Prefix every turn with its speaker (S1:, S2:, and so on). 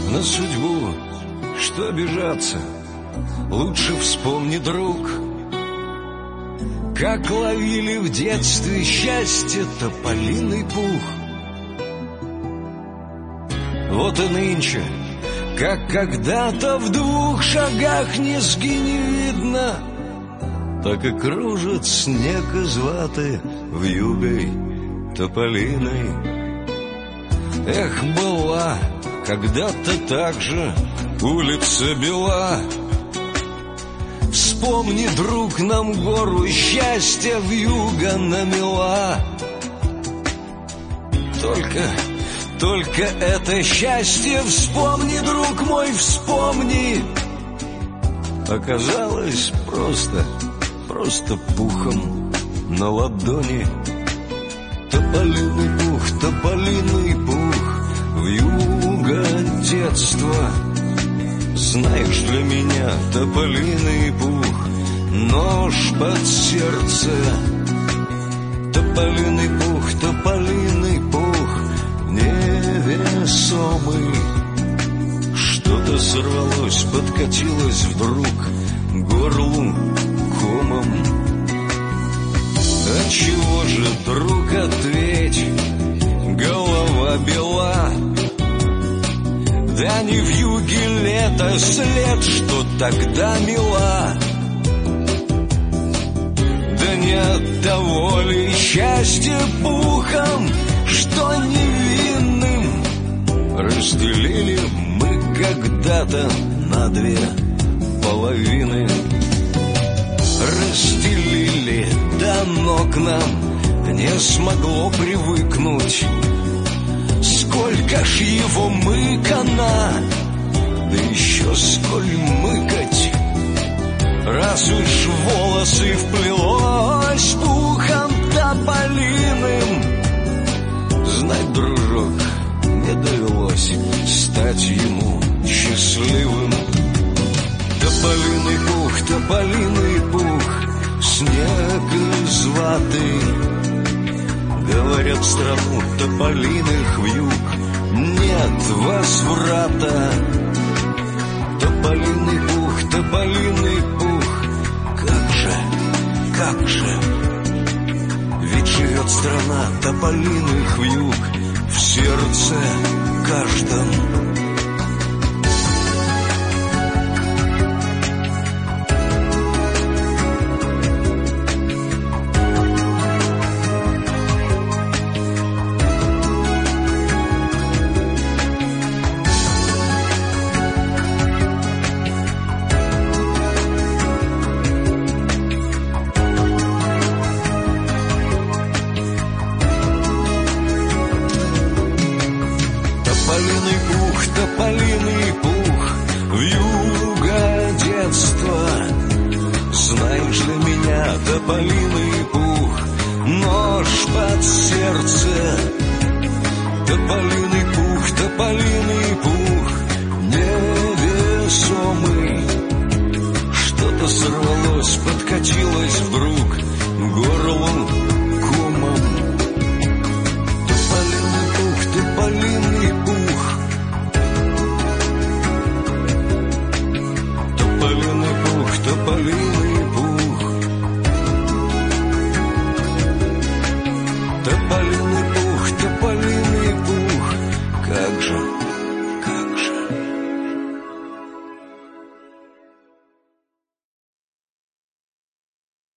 S1: на судьбу, что обижаться, лучше вспомни, друг, как ловили в детстве счастье тополиный пух. Вот и нынче, как когда-то в 2 шагах низги не видно, так и кружит снег из ваты вьюгой тополиной. Эх, была когда-то так же улица бела. Вспомни, друг, нам гору счастья вьюга намела. Только это счастье вспомни, друг мой, вспомни. Оказалось просто пухом на ладони. Тополиный пух, вьюга детства. Знаешь, для меня тополиный пух, нож под сердце. Тополиный пух, невесомый. Что-то сорвалось, подкатилось вдруг к горлу комом. Отчего же, друг, ответь, голова бела? Да не вьюги лето след, что тогда мила. Да не от того ли счастье пухом, что невинным разделили мы когда-то на 2 половины. Разделили, да но к нам не смогло привыкнуть. Сколько ж его мыкано, да еще сколь мыкать, раз уж волосы вплелось пухом тополиным. Знать, дружок, не довелось стать ему счастливым. Тополиный пух, снег из ваты. Говорят, в страну тополиных вьюг нет возврата. Тополиный пух, как же, ведь живет страна тополиных вьюг в сердце каждом. Тополиный пух, вьюга детства. Знаешь, для меня тополиный пух, нож под сердце. Тополиный